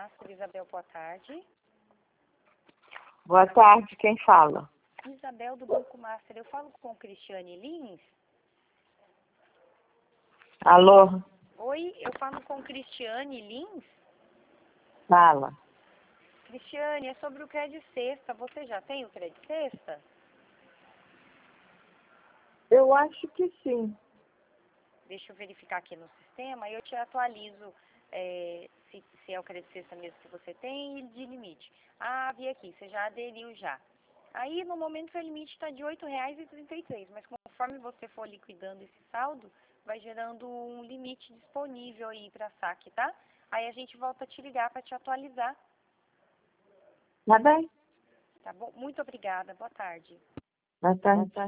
Master. Isabel, boa tarde. Boa tarde, quem fala? Isabel, do Banco Master. Eu falo com Cristiane Lins? Alô? Oi, eu falo com Cristiane Lins? Fala. Cristiane, é sobre o Crédito Sexta. Você já tem o Crédito Sexta? Eu acho que sim. Deixa eu verificar aqui no sistema e eu te atualizo se é o Crédito Sexta mesmo que você tem e de limite. Ah, vi aqui, você já aderiu já. Aí, no momento, o limite está de R$ 8,33, mas conforme você for liquidando esse saldo, vai gerando um limite disponível aí para saque, tá? Aí a gente volta a te ligar para te atualizar. Tá bem? Tá bom? Muito obrigada. Boa tarde. Boa tarde.